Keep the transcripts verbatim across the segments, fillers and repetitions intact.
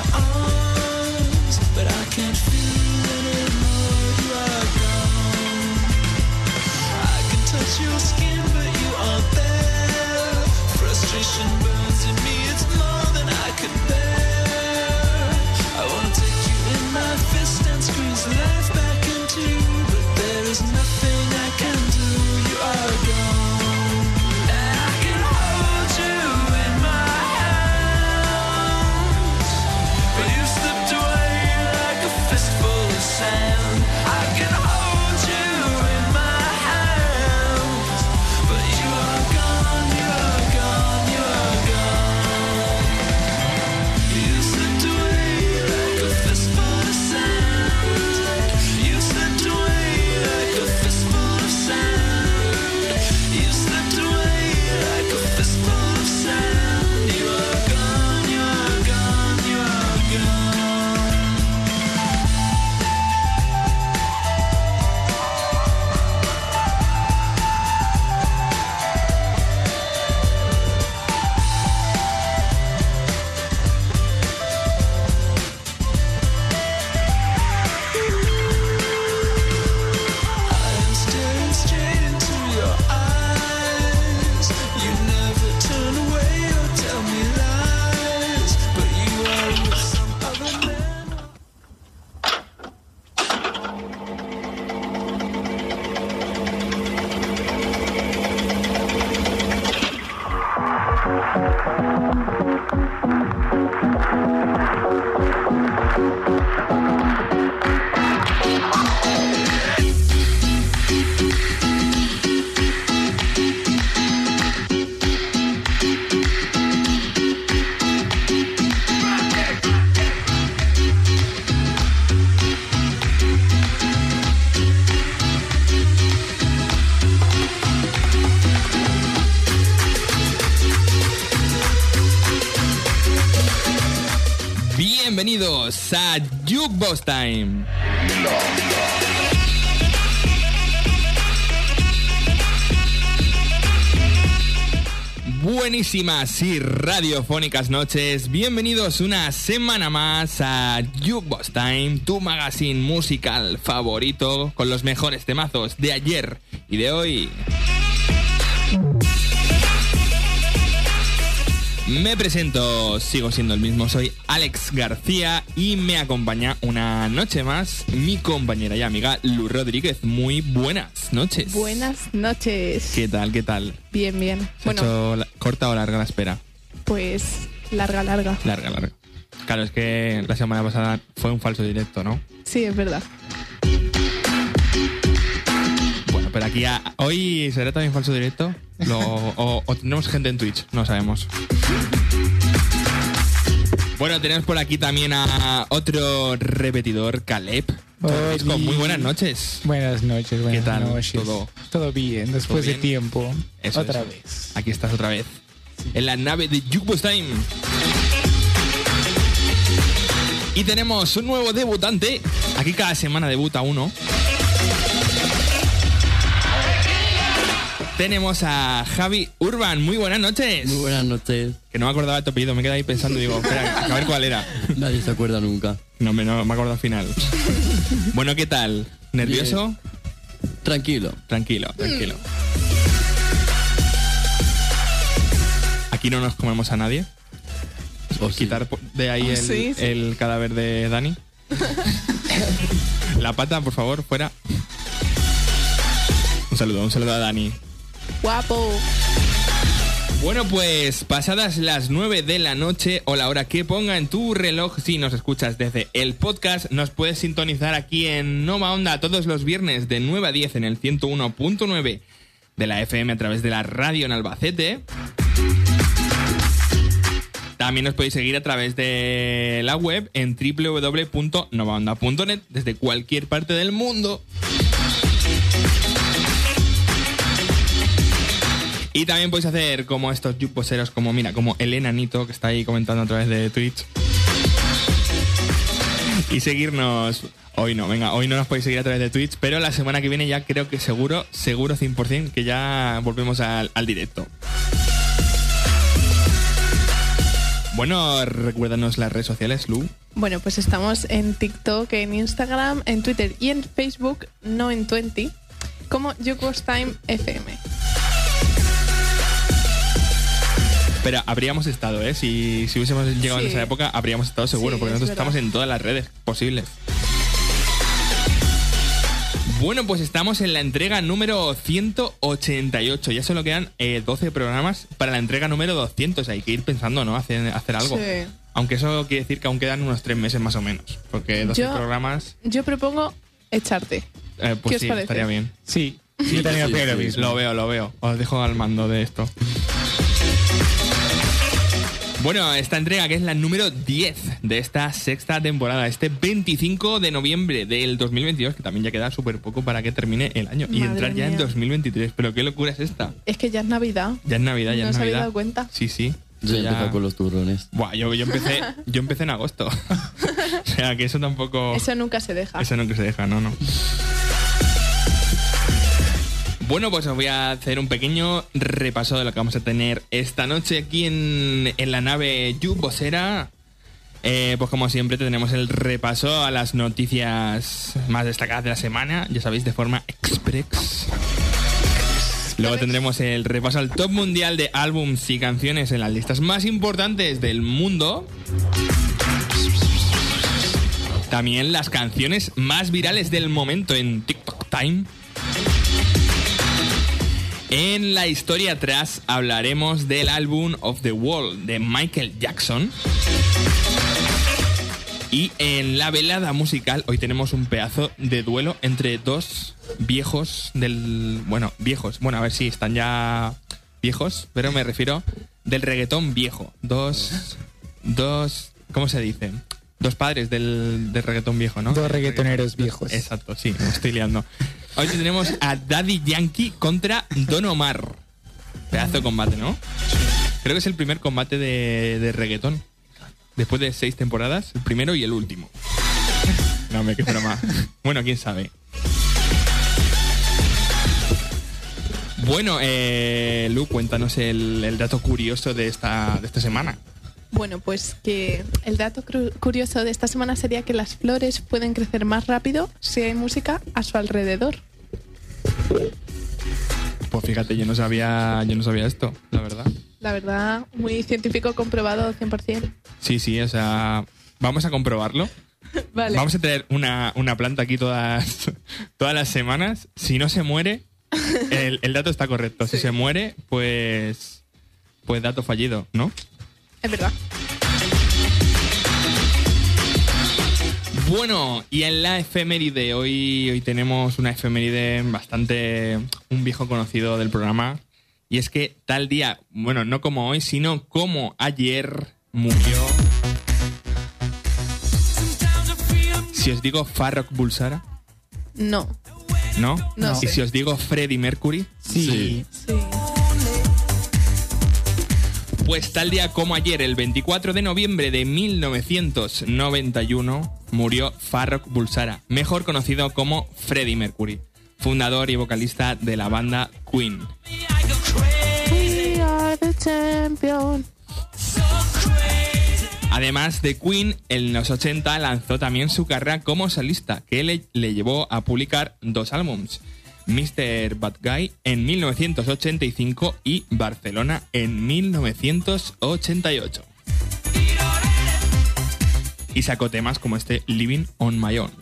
my arms, but I can't feel anymore. You are gone. I can touch your skin, but you aren't there. Frustration burns in me, it's more than I could bear. I wanna take you in my fist and squeeze life back into you, but there is nothing I can do. You are gone, and I can hold you in my hands, but you slipped away like a fistful of sand. I can hold you in my hands, but you are gone, you are gone, you are gone. You slipped away like a fistful of sand. You slipped away like a fistful of sand. You slipped away like a fistful of sand. You are gone, you are gone, you are gone. I am staring straight into your eyes. You never turn away or tell me lies, but you are with some other man. Bienvenidos a Jukebox Time. Buenísimas y radiofónicas noches. Bienvenidos una semana más a Jukebox Time, tu magazine musical favorito con los mejores temazos de ayer y de hoy. Me presento, sigo siendo el mismo, soy Alex García y me acompaña una noche más mi compañera y amiga Lu Rodríguez. Muy buenas noches. Buenas noches. ¿Qué tal, qué tal? Bien, bien. ¿Se Bueno, ha hecho la- corta o larga la espera? pues larga, larga. Larga, larga. Claro, es que la semana pasada fue un falso directo, ¿no? Sí, es verdad. Bueno, pero aquí a- hoy será también falso directo. Lo- o, o tendremos gente en Twitch, no sabemos. Bueno, tenemos por aquí también a otro repetidor, Caleb. Francisco, muy buenas noches. Buenas noches, buenas ¿Qué tal? noches. ¿Todo? Todo bien, después bien? de tiempo. Eso, Otra eso. vez. Aquí estás otra vez. En la nave de Jukebox Time. Y tenemos un nuevo debutante. Aquí cada semana debuta uno. Tenemos a Javi Urban. Muy buenas noches. Muy buenas noches. Que no me acordaba de tu apellido. Me quedé ahí pensando y digo, espera, a ver cuál era. Nadie se acuerda nunca. No, me, no me acuerdo al final. Bueno, ¿qué tal? ¿Nervioso? Tranquilo. Tranquilo, tranquilo. Aquí no nos comemos a nadie. O sí. Quitar po- de ahí el, Sí, sí. el cadáver de Dani. La pata, por favor, fuera. Un saludo, un saludo a Dani. Guapo. Bueno, pues pasadas las nueve de la noche o la hora que ponga en tu reloj, si nos escuchas desde el podcast, nos puedes sintonizar aquí en Nova Onda todos los viernes de nueve a diez en el ciento uno punto nueve de la F M a través de la radio en Albacete. También nos podéis seguir a través de la web en doble u doble u doble u punto nova onda punto net desde cualquier parte del mundo. Y también podéis hacer como estos jukeboxeros, como mira, como el enanito que está ahí comentando a través de Twitch. Y seguirnos. Hoy no, venga, hoy no nos podéis seguir a través de Twitch, pero la semana que viene ya creo que seguro, seguro cien por ciento que ya volvemos al, al directo. Bueno, recuérdanos las redes sociales, Lu. Bueno, pues estamos en TikTok, en Instagram, en Twitter y en Facebook, no en veinte, como Jukebox Time F M. Pero habríamos estado, ¿eh? Si, si hubiésemos llegado Sí. en esa época, habríamos estado seguro, Sí, porque es nosotros verdad. estamos en todas las redes posibles. Bueno, pues estamos en la entrega número ciento ochenta y ocho. Ya solo quedan eh, doce programas para la entrega número doscientos. Hay que ir pensando, ¿no? Hacer, hacer algo. Sí. Aunque eso quiere decir que aún quedan unos tres meses más o menos. Porque doce Yo- programas, Yo propongo echarte. eh, ¿Qué pues os sí, parece? estaría bien. Sí, yo también Sí, opino lo sí. mismo. Lo veo, lo veo. Os dejo al mando de esto. Bueno, esta entrega que es la número diez de esta sexta temporada, este veinticinco de noviembre del dos mil veintidós, que también ya queda súper poco para que termine el año y Madre entrar ya en mía. dos mil veintitrés. Pero qué locura es esta. Es que ya es Navidad. Ya es Navidad, ya ¿No es os habéis Navidad. dado cuenta? Sí, sí. Yo Eso ya ya- empecé con los turrones. Buah, yo, yo empecé, yo empecé en agosto. O sea, que eso tampoco... Eso nunca se deja. Eso no que se deja, no, no. Bueno, pues os voy a hacer un pequeño repaso de lo que vamos a tener esta noche aquí en, en la nave Jukeboxera. Eh, pues como siempre tenemos el repaso a las noticias más destacadas de la semana, ya sabéis, de forma express. Luego tendremos el repaso al top mundial de álbums y canciones en las listas más importantes del mundo. También las canciones más virales del momento en TikTok Time. En la historia atrás hablaremos del álbum Of the Wall de Michael Jackson. Y en la velada musical hoy tenemos un pedazo de duelo entre dos viejos del... Bueno, viejos. Bueno, a ver si están ya viejos, pero me refiero del reggaetón viejo. Dos... Dos... ¿Cómo se dice? Dos padres del, del reggaetón viejo, ¿no? Dos reggaetoneros viejos. Exacto, sí, me estoy liando. Hoy tenemos a Daddy Yankee contra Don Omar. Pedazo de combate, ¿no? Creo que es el primer combate de, de reggaetón. Después de seis temporadas, el primero y el último. No, hombre, qué broma. Bueno, quién sabe. Bueno, eh, Lu, cuéntanos el, el dato curioso de esta, de esta semana. Bueno, pues que el dato cru- curioso de esta semana sería que las flores pueden crecer más rápido si hay música a su alrededor. Pues fíjate, yo no sabía, yo no sabía esto, la verdad. La verdad, muy científico comprobado cien por ciento. Sí, sí, o sea, vamos a comprobarlo. Vale. Vamos a tener una, una planta aquí todas, todas las semanas. Si no se muere, el, el dato está correcto. Si Sí. se muere, pues, pues dato fallido, ¿no? Es verdad. Bueno, y en la efeméride, hoy, hoy tenemos una efeméride bastante... un viejo conocido del programa. Y es que tal día, bueno, no como hoy, sino como ayer murió... Si os digo Farrokh Bulsara, No. ¿no? No Y sé. si os digo Freddie Mercury, Sí. Sí. pues tal día como ayer, el veinticuatro de noviembre de mil novecientos noventa y uno, murió Farrokh Bulsara, mejor conocido como Freddie Mercury, fundador y vocalista de la banda Queen. We are the champion. Además de Queen, en los ochenta lanzó también su carrera como solista, que le, le llevó a publicar dos álbums, mister Bad Guy en mil novecientos ochenta y cinco y Barcelona en mil novecientos ochenta y ocho. Y sacó temas como este Living on My Own.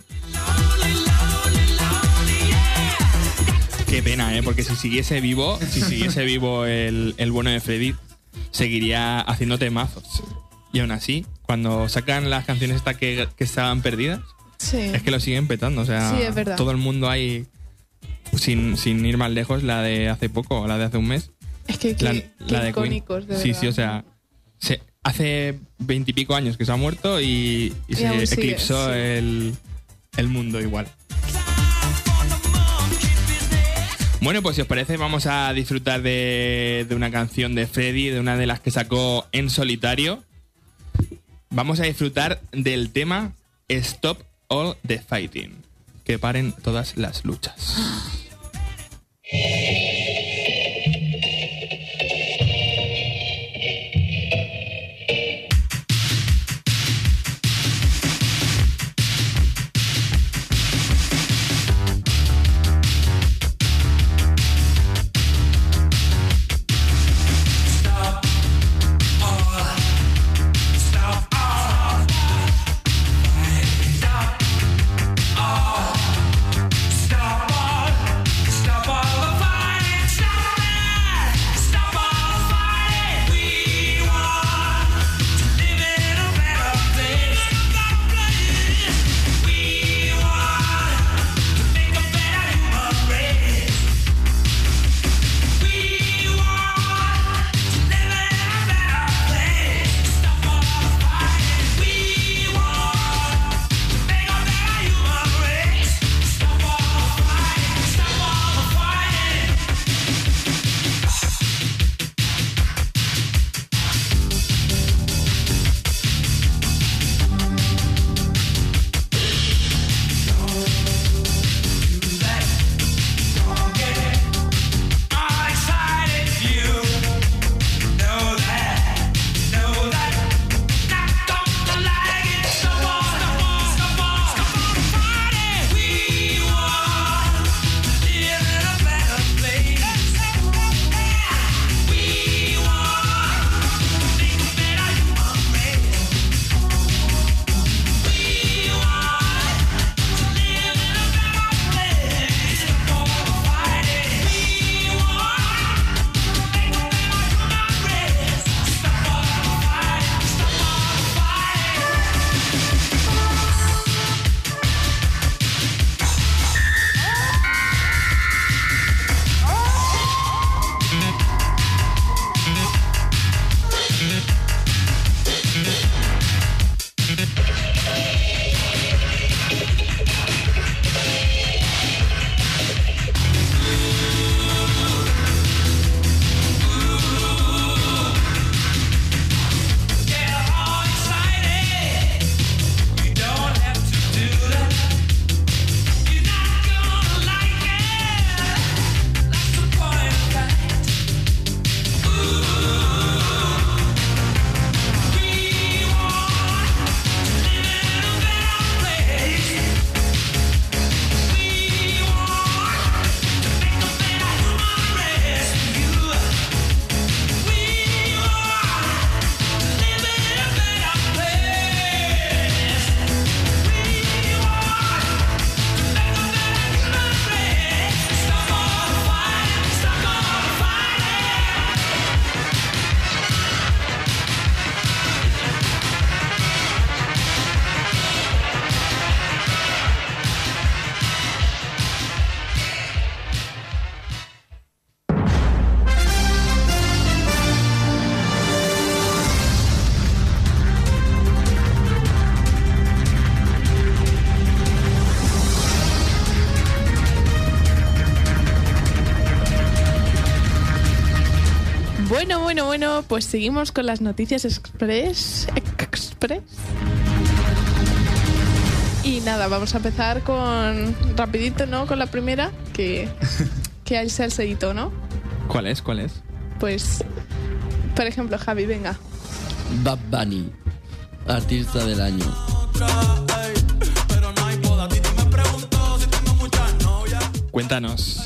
Qué pena, ¿eh? Porque si siguiese vivo, si siguiese vivo el, el bueno de Freddy, seguiría haciendo temazos. Y aún así, cuando sacan las canciones estas que, que estaban perdidas, Sí. es que lo siguen petando. O sea, Sí, es verdad. todo el mundo hay, sin, sin ir más lejos, la de hace poco, la de hace un mes. Es que, que, La, que la de Queen. icónicos, de Sí, verdad. sí, o sea, se, hace veintipico años que se ha muerto y, y Y se aún sigue, eclipsó sí. el, el mundo igual. Bueno, pues si os parece, vamos a disfrutar de, de una canción de Freddy, de una de las que sacó en solitario. Vamos a disfrutar del tema Stop All the Fighting. Que paren todas las luchas. bueno, bueno, pues seguimos con las noticias express. Express. Y nada, vamos a empezar con rapidito, ¿no? Con la primera, que, que hay salseíto, ¿no? ¿Cuál es? ¿Cuál es? Pues, por ejemplo, Javi, venga. Bad Bunny, artista del año. Cuéntanos.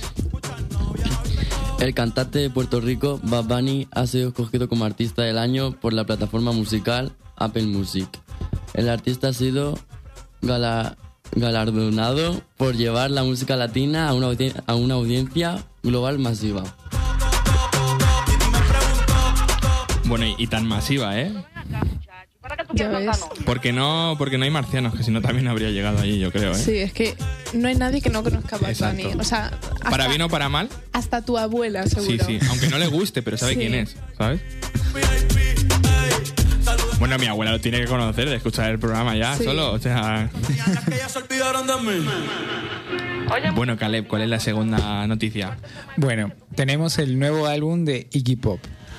El cantante de Puerto Rico, Bad Bunny, ha sido escogido como artista del año por la plataforma musical Apple Music. El artista ha sido gala- galardonado por llevar la música latina a una, audi- a una audiencia global masiva. Bueno, y, y tan masiva, ¿eh? Ya ves. Porque no, porque no hay marcianos, que si no también habría llegado allí, yo creo, ¿eh? Sí, es que no hay nadie que no conozca a Bad Exacto. Bunny. O sea, hasta, Para bien o para mal, hasta tu abuela, seguro. sí, sí. Aunque no le guste, pero sabe Sí. quién es, ¿sabes? Bueno, mi abuela lo tiene que conocer de escuchar el programa ya, Sí. solo, o sea... Bueno, Caleb, ¿cuál es la segunda noticia? Bueno, tenemos el nuevo álbum de Iggy Pop.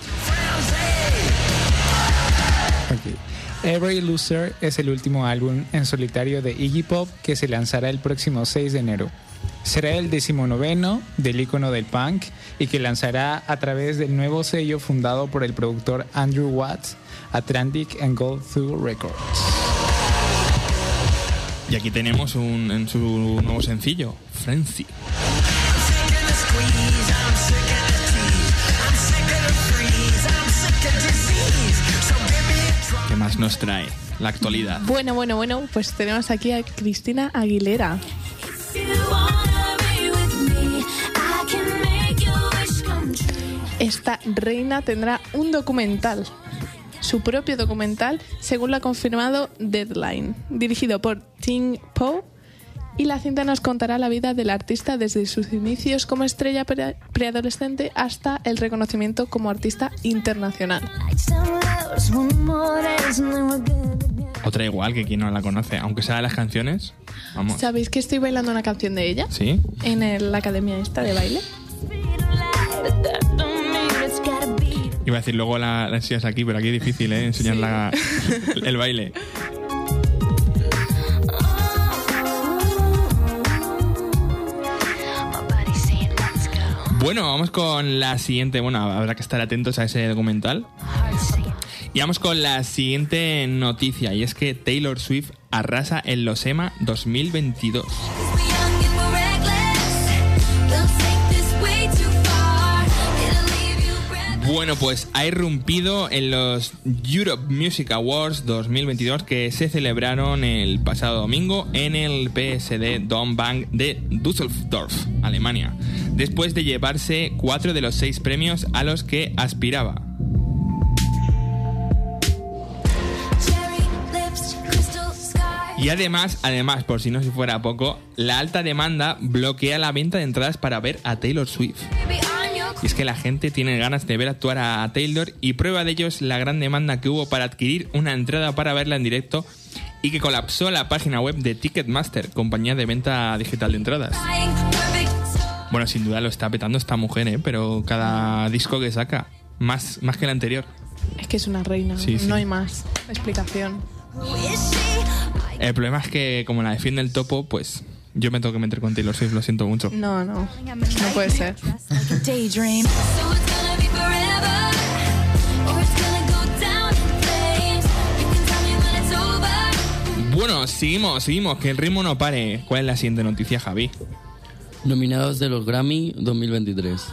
Ok. Every Loser es el último álbum en solitario de Iggy Pop que se lanzará el próximo seis de enero. Será el decimonoveno del ícono del punk y que lanzará a través del nuevo sello fundado por el productor Andrew Watts, Atlantic and Gold Through Records. Y aquí tenemos un, en su nuevo sencillo, Frenzy. ¿Qué más nos trae la actualidad? Bueno, bueno, bueno, pues tenemos aquí a Cristina Aguilera. Esta reina tendrá un documental, su propio documental, según lo ha confirmado Deadline, dirigido por Tim Poe, y la cinta nos contará la vida del artista desde sus inicios como estrella pre- preadolescente hasta el reconocimiento como artista internacional. Otra igual que quien no la conoce, aunque sea de las canciones, vamos. ¿Sabéis que estoy bailando una canción de ella? ¿Sí? En el- la academia esta de baile. Iba a decir luego la, la enseñas aquí, pero aquí es difícil, ¿eh? Enseñar Sí. la, el baile. Bueno, vamos con la siguiente. Bueno, habrá que estar atentos a ese documental. Y vamos con la siguiente noticia, y es que Taylor Swift arrasa en los E M A dos mil veintidós. Bueno, pues ha irrumpido en los Europe Music Awards dos mil veintidós que se celebraron el pasado domingo en el P S D Dome Bank de Düsseldorf, Alemania, después de llevarse cuatro de los seis premios a los que aspiraba. Y además, además, por si no se fuera poco, la alta demanda bloquea la venta de entradas para ver a Taylor Swift. Y es que la gente tiene ganas de ver actuar a Taylor, y prueba de ello es la gran demanda que hubo para adquirir una entrada para verla en directo, y que colapsó la página web de Ticketmaster, compañía de venta digital de entradas. Bueno, sin duda lo está petando esta mujer, ¿eh? Pero cada disco que saca, más, más que el anterior. Es que es una reina, Sí, sí. no hay más explicación. El problema es que como la defiende el topo, pues yo me tengo que meter con Taylor Swift, lo siento mucho. No, no, no puede ser. Daydream. Bueno, seguimos, seguimos, que el ritmo no pare. ¿Cuál es la siguiente noticia, Javi? Nominados de los Grammy dos mil veintitrés.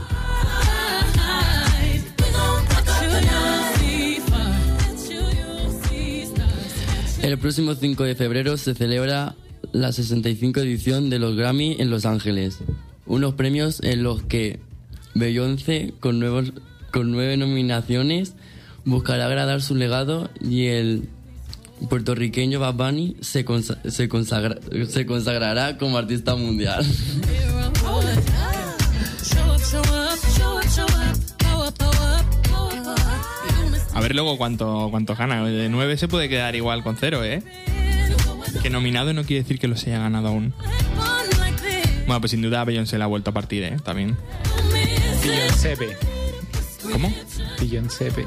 El próximo cinco de febrero se celebra la sesenta y cinco edición de los Grammy en Los Ángeles. Unos premios en los que Beyoncé, con, nuevos, con nueve nominaciones, buscará agradar su legado, y el puertorriqueño Bad Bunny se, consa- se, consagra- se consagrará como artista mundial. A ver luego cuánto, cuánto gana. De nueve se puede quedar igual con cero, ¿eh? Que nominado no quiere decir que los haya ganado aún. Bueno, pues sin duda Beyoncé la ha vuelto a partir, ¿eh? También. Beyoncé B. ¿Cómo? Beyoncé. Be-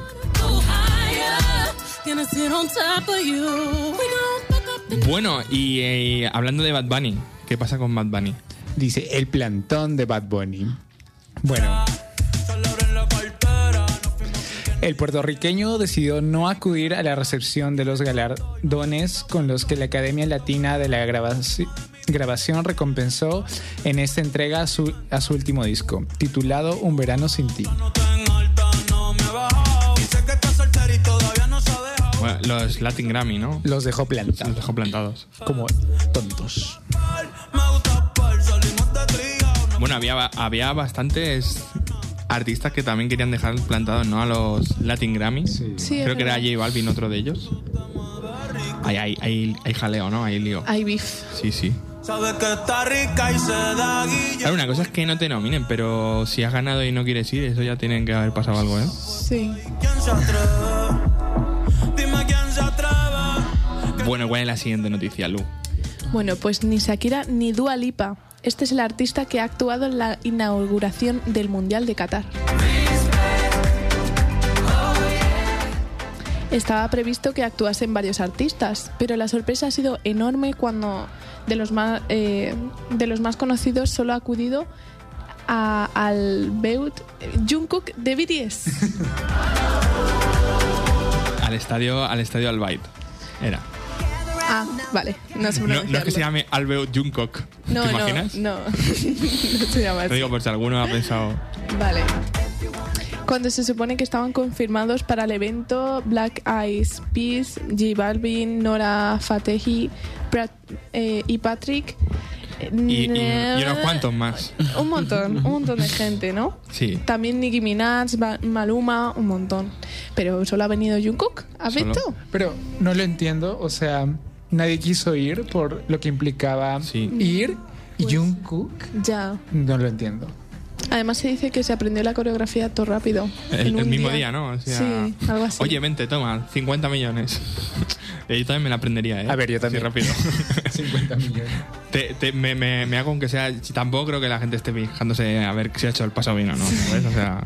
Bueno, y eh, hablando de Bad Bunny, ¿qué pasa con Bad Bunny? Dice el plantón de Bad Bunny. Bueno, el puertorriqueño decidió no acudir a la recepción de los galardones con los que la Academia Latina de la Grabaci- Grabación recompensó en esta entrega a su, a su último disco, titulado Un verano sin ti. Bueno, los Latin Grammy, ¿no? Los dejó plantados, Los dejó plantados. como tontos. Bueno, había, había bastantes artistas que también querían dejar plantados, ¿no? A los Latin Grammy. Sí. Sí, es Creo que era verdad. J Balvin otro de ellos. Hay, hay, hay, hay jaleo, ¿no? Hay lío. Hay beef. Sí, sí. Sabe que está rica y se da guilla. Claro, una cosa es que no te nominen, pero si has ganado y no quieres ir, eso ya tiene que haber pasado algo, ¿eh? Sí. ¿Quién se atreve? Dime quién se atreve. Bueno, ¿cuál es la siguiente noticia, Lu? Bueno, pues ni Shakira ni Dua Lipa. Este es el artista que ha actuado en la inauguración del Mundial de Qatar. Estaba previsto que actuasen varios artistas, pero la sorpresa ha sido enorme cuando de los más, eh, de los más conocidos solo ha acudido a, al Beut Jungkook de B T S. Al estadio, al estadio Al-Bayt. Era. Ah, vale, no sé No, no es que pronunciarlo. se llame Albert Jungkook. No, ¿Te no, imaginas? no, no se llama Te así. digo por si alguno ha pensado. Vale. Cuando se supone que estaban confirmados para el evento Black Eyed Peas, J Balvin, Nora Fatehi Prat- eh, y Patrick. eh, Y, y- y unos cuantos más. Un montón, un montón de gente, ¿no? Sí. También Nicki Minaj, Ba- Maluma, un montón. Pero solo ha venido Jungkook, ¿has Solo. visto? Pero no lo entiendo, o sea, nadie quiso ir por lo que implicaba Sí. ir y Pues- Jungkook. Ya. No lo entiendo. Además se dice que se aprendió la coreografía todo rápido. El, en el un mismo día, ¿no? O sea, Sí, algo así. Oye, vente, toma, cincuenta millones. Yo también me la aprendería, ¿eh? A ver, yo también. Sí, rápido. cincuenta millones. Te- te- me, me- me hago aunque sea... si Tampoco creo que la gente esté fijándose a ver si ha hecho el paso bien o no, ¿sabes? O sea...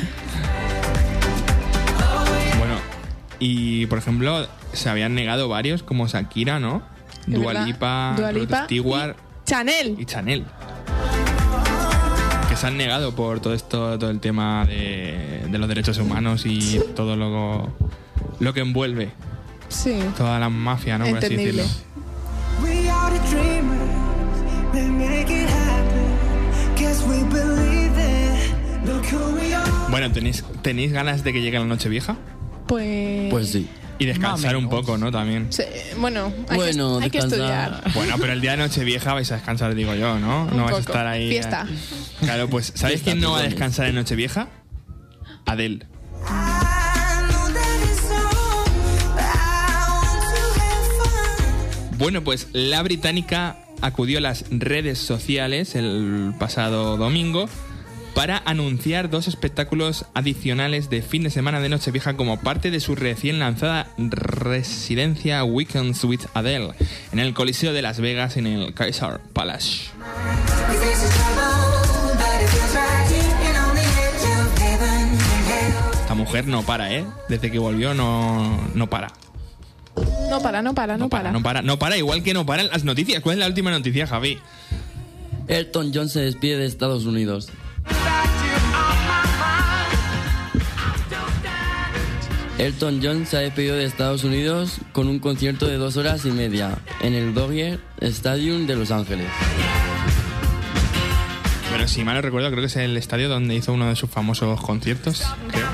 Bueno, y por ejemplo, se habían negado varios, como Shakira, ¿no? Es Dua verdad. Lipa, Dua Rod Lipa Stewart y Chanel. y Chanel. Que se han negado por todo esto, todo el tema de, de los derechos humanos y todo lo, lo que envuelve Sí. toda la mafia, ¿no? Por así Entendible. decirlo. We are the dreamers, we make it happen. Guess we believe it. Look who we are. Bueno, ¿tenéis, ¿tenéis ganas de que llegue la noche vieja? Pues. Pues sí. Y descansar Más o un menos. poco, ¿no? También. Sí, bueno, hay, Bueno, que, hay que descansar. estudiar. Bueno, pero el día de noche vieja vais a descansar, digo yo, ¿no? Un No vais a poco. estar ahí. Fiesta. eh. Claro, pues ¿sabéis Fiesta, quién no va a turrones. descansar en noche vieja? Adele. I know that it's wrong, but I want to have fun. Bueno, pues la británica acudió a las redes sociales el pasado domingo para anunciar dos espectáculos adicionales de fin de semana de Nochevieja como parte de su recién lanzada residencia Weekends with Adele en el Coliseo de Las Vegas en el Caesars Palace. We face the trouble, but it feels right here and on the edge of heaven and hell. Esta mujer no para, ¿eh? Desde que volvió no, no para. No para, no para, no, No para, para. no para, no para, igual que no paran las noticias. ¿Cuál es la última noticia, Javi? Elton John se despide de Estados Unidos. Elton John se ha despedido de Estados Unidos con un concierto de dos horas y media en el Dodger Stadium de Los Ángeles. Bueno, si mal no recuerdo, creo que es el estadio donde hizo uno de sus famosos conciertos. Creo.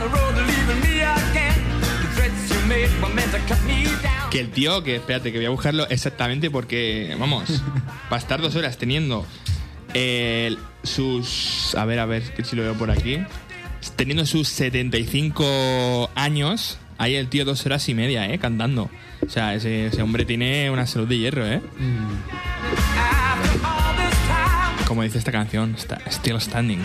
Que el tío, que espérate, que voy a buscarlo exactamente porque, vamos, va a estar dos horas teniendo eh, sus... A ver, a ver, que si lo veo por aquí. Teniendo sus setenta y cinco años, ahí el tío dos horas y media, ¿eh? Cantando. O sea, ese, ese hombre tiene una salud de hierro, ¿eh? Como dice esta canción, está Still Standing.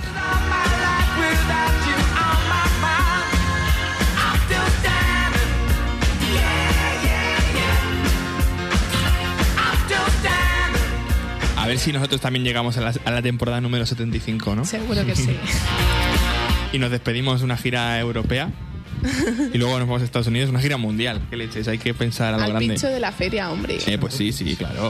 A ver si nosotros también llegamos a la, a la temporada número setenta y cinco, ¿no? Seguro que sí. y nos despedimos una gira europea y luego nos vamos a Estados Unidos, una gira mundial. ¿Qué leches? Hay que pensar a lo Al grande. pincho de la feria, hombre. Eh, pues sí, sí, claro.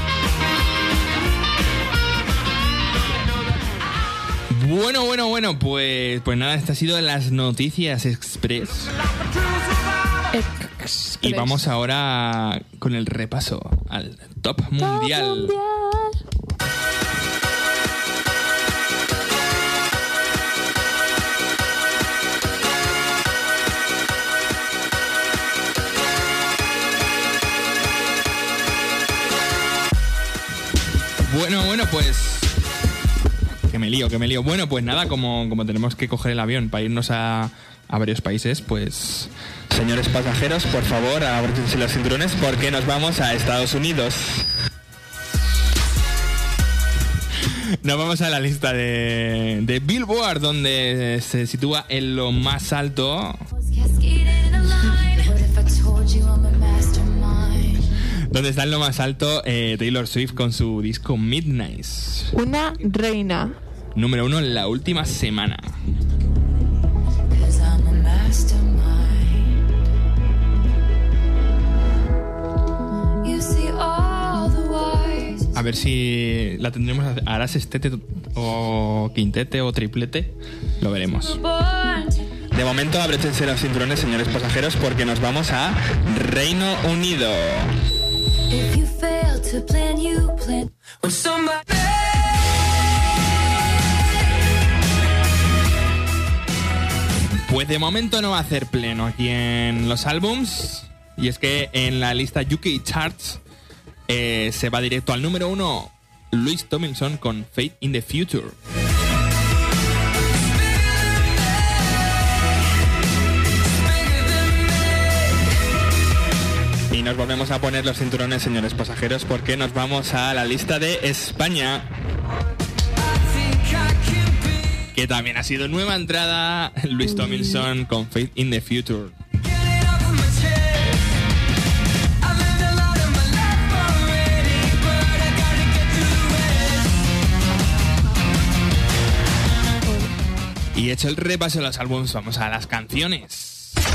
Bueno, bueno, bueno, pues, pues nada, estas han sido las noticias express. Express. Y vamos ahora con el repaso al top mundial. Mundial. Bueno, bueno, pues... Que me lío, que me lío. Bueno, pues nada, como, como tenemos que coger el avión para irnos a, a varios países, pues... Señores pasajeros, por favor, abróchense los cinturones porque nos vamos a Estados Unidos. Nos vamos a la lista de, de Billboard, donde se sitúa en lo más alto... Donde está en lo más alto eh, Taylor Swift con su disco Midnight. Una reina. Número uno en la última semana. A ver si la tendremos. ¿Hará sextete o quintete o triplete? Lo veremos. De momento, abróchense los cinturones, señores pasajeros, porque nos vamos a Reino Unido. If you fail to plan, you plan. When somebody... Pues de momento no va a hacer pleno aquí en los álbums. Y es que en la lista U K Charts eh, se va directo al número uno Louis Tomlinson con Fate in the Future. Y nos volvemos a poner los cinturones, señores pasajeros, porque nos vamos a la lista de España, que también ha sido nueva entrada, Louis Tomlinson con Faith in the Future. Y hecho el repaso de los álbumes, vamos a las canciones.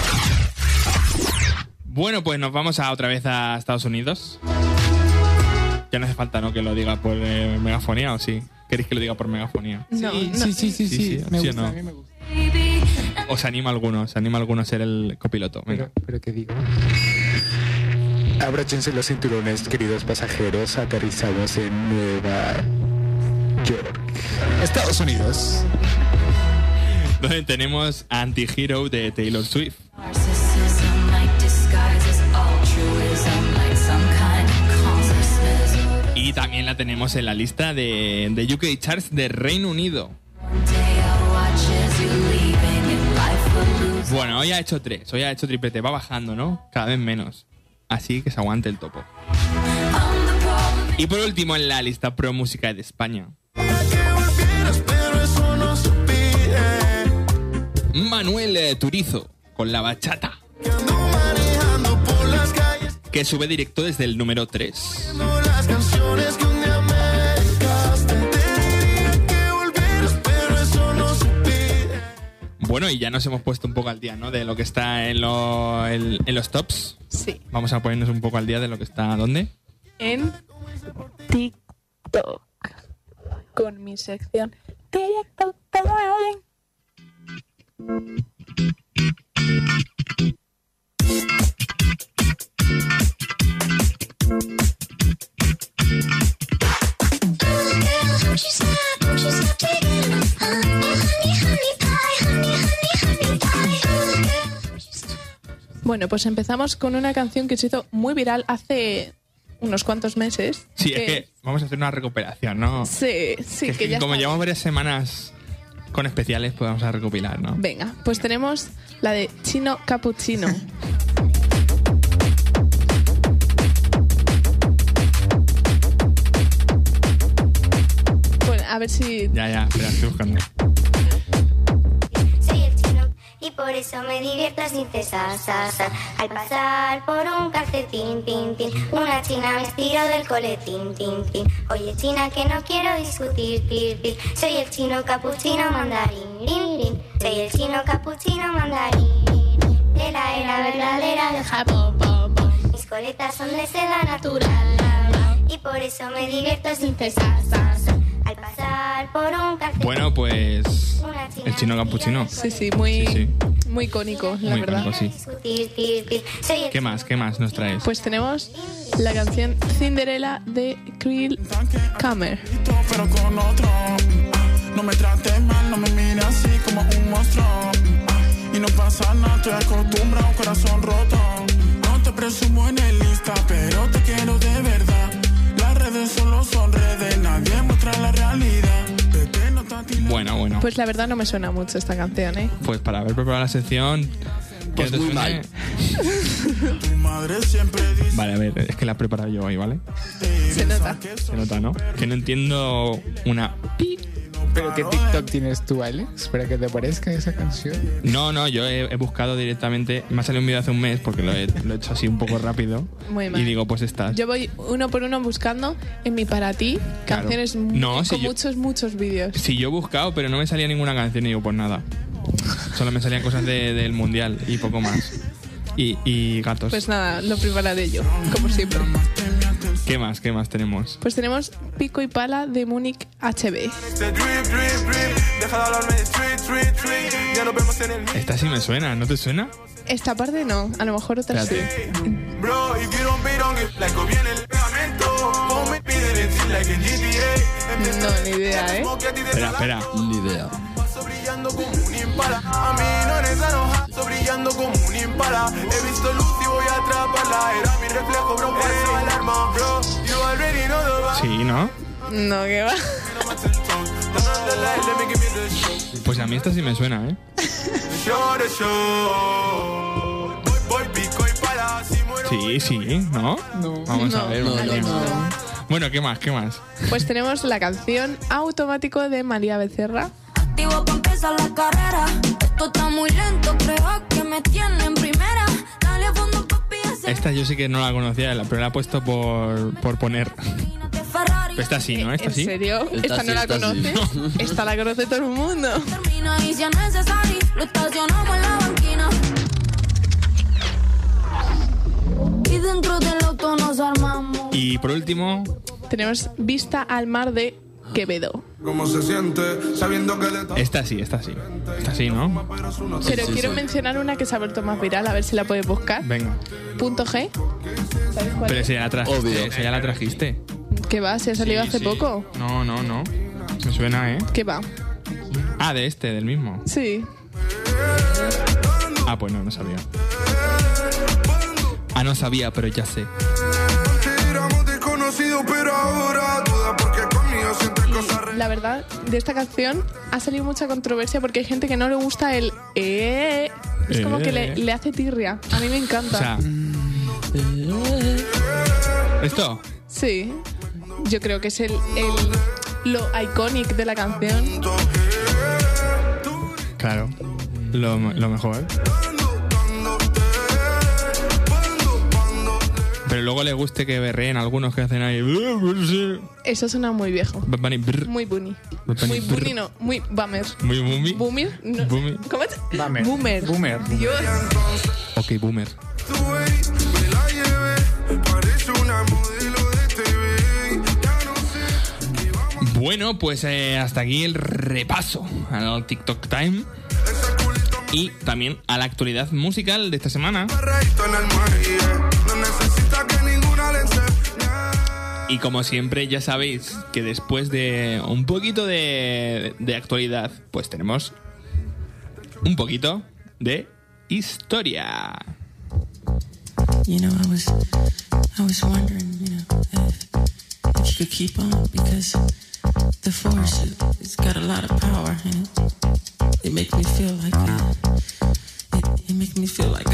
Bueno, pues nos vamos a otra vez a Estados Unidos. Ya no hace falta, ¿no?, que lo diga por eh, megafonía, ¿o sí? ¿Queréis que lo diga por megafonía? No, sí, no. sí, sí, sí, sí, Sí, sí, me ¿sí o gusta, no? a mí me gusta. ¿Os anima alguno? ¿Os anima alguno a ser el copiloto? Venga. Pero, pero ¿qué digo? Abróchense los cinturones, queridos pasajeros. Aterrizamos en Nueva York, Estados Unidos. Donde tenemos Anti-Hero de Taylor Swift. Narcissism like disguises altruism like some kind of consciousness. Y también la tenemos en la lista de, de U K Charts de Reino Unido. One day I'll watch as you leaving and life will lose. Bueno, hoy ha hecho tres, hoy ha hecho triplete. Va bajando, ¿no? Cada vez menos. Así que se aguante el topo. I'm the problem. Y por último en la lista Pro Música de España, Manuel eh, Turizo con La Bachata, que sube directo desde el número tres. Bueno, y ya nos hemos puesto un poco al día, ¿no?, de lo que está en, lo- en- en los tops. Sí. Vamos a ponernos un poco al día de lo que está... ¿Dónde? En TikTok. Con mi sección TikTok. Bueno, pues empezamos con una canción que se hizo muy viral hace unos cuantos meses. Sí, es que vamos a hacer una recuperación, ¿no? Sí, sí, Que- que, que ya como está. llevamos varias semanas con especiales, pues vamos a recopilar, ¿no? Venga, pues tenemos la de Chino Cappuccino. Bueno, a ver si... Ya, ya, espera, estoy buscando. Soy el chino y por eso eso me divierto sin cesar, sa, sa. Al pasar por un calcetín, tin, tin, una china me estiró del coletín, tin, tin. Oye china que no quiero discutir, tir, tir. Soy el chino capuchino mandarín, rin, rin. Soy el chino capuchino mandarín, de la era verdadera de Japón, pom, pom. Mis coletas son de seda natural, la, la. Y por eso me divierto sin cesar, sa, sa. Al pasar por un calcetín. Bueno, pues el chino capuchino. Sí, sí, muy, Sí, sí. muy icónico, la Muy verdad. icónico, sí. Discutir, tir, tir. Soy el ¿Qué más? ¿Qué más nos traes? Pues tenemos la canción Cinderella de Krill Kammer. Pero con otro. No me trates mal, no me mires así como un monstruo. Y no pasa nada, estoy acostumbrado a un corazón roto. No te presumo en el Insta, pero te quiero de verdad. Las redes solo son redes, nadie muestra la realidad. Vete, no te atiendas. Bueno, bueno. Pues la verdad no me suena mucho esta canción, ¿eh? Pues para haber preparado la sección... Pues ¿qué te muy suene? mal. Tu madre siempre dice Vale, a ver, es que la he preparado yo hoy, ¿vale? Se nota. Se nota, ¿no? Que no entiendo una... pi. ¿Pero qué TikTok tienes tú, Alex? Para que te aparezca esa canción. No, no, yo he, he buscado directamente... Me ha salido un vídeo hace un mes porque lo he, lo he hecho así un poco rápido. Muy mal. Y digo, pues estas. Yo voy uno por uno buscando en mi para ti Claro. canciones No, con si yo- muchos, muchos vídeos. Sí, yo he buscado, pero no me salía ninguna canción y digo, pues nada. Solo me salían cosas de- del mundial y poco más. Y, y gatos. Pues nada, lo prepararé yo, como siempre. ¿Qué más? ¿Qué más tenemos? Pues tenemos Pico y Pala de Múnich H B. Este drip, drip, drip. Deja de hablarme de street, street, street. Ya nos vemos en el Esta sí me suena, ¿no te suena? Esta parte no, a lo mejor otra sí. Espérate. Bro, if you don't beat on it, like go viene el pegamento. Ponme pide de ti like en G T A. No, ni idea, ¿eh? Espera, espera. Ni idea. Paso brillando como un impala. A mí no eres enoja, paso brillando como un impala. He visto luz y voy a atraparla. Era mi reflejo, bro, por eso alarma. Bro, you already know the vibe. Sí, ¿no? No, que va. Let me give me the show. Pues a mí esta sí me suena, ¿eh? The show, the show. Voy, voy, pico y pala. Si muero, Sí, sí, ¿no? No. Vamos a No, ver. no, vamos a ver. Alex, no. Bueno, ¿qué más? ¿Qué más? Pues tenemos la canción Automático de María Becerra. Activo pa' empezar la carrera. Esto está muy lento, creo que me tiene en primera. Dale a fondo, papi, ese Esta yo sí que no la conocía, la- pero la he puesto por, por poner. de Ferrari. Esta sí, ¿no? Esta ¿En sí. serio? Esta ¿Esta sí, no la esta sí. conoces? Esta la conoce todo el mundo. Termina y si es necesario, lo estacionamos en la banquina. Y dentro del auto nos armamos. Y por último, Tenemos Vista al Mar de Quevedo. ¿Cómo se siente sabiendo que de todo? esta sí, esta sí. Esta sí, ¿no? Pero sí, quiero sí. mencionar una que se ha vuelto más viral, a ver si la puedes buscar. Venga. Punto G. ¿Sabes cuál Pero es? si ya la trajiste, Obvio. si ya la trajiste. ¿Qué va? ¿Se ha salido Sí, hace sí. poco? No, no, no. Me suena, ¿eh? ¿Qué va? Ah, de este, del mismo. Sí. Ah, pues no, no sabía. Ah, no sabía, pero ya sé. Éramos desconocidos, pero ahora duda porque conmigo sientes cosas re- La verdad, de esta canción ha salido mucha controversia porque hay gente que no le gusta el eh. Es como que le, Eh. le hace tirria. A mí me O encanta. sea... ¿Esto? Sí. Yo creo que es el, el lo iconic de la canción. Claro. Lo, lo mejor. Pero luego le guste que berreen algunos que hacen ahí. Eso suena muy viejo. Bad Bunny, brr. Muy bunny. Bad Bunny, Muy brr. bunny no, muy bummer. Muy boomy. ¿Boomer? No. Boomy. ¿Cómo es? Boomer. Boomer. Boomer. Dios. Ok, boomer. Tu wey, me la llevé, parece una modelo de T V. Ya no sé qué vamos Bueno, pues eh, hasta aquí el repaso al TikTok Time ese culito y también a la actualidad musical de esta semana. reíto en el muelle. No necesita que ninguna le enseñe. Y como siempre ya sabéis que después de un poquito de, de actualidad, pues tenemos un poquito de historia. You know, I was, I was wondering, you know, if, if you could keep on because the force, it, it's got a lot of power and it, it makes me feel like, uh, it, it makes me feel like.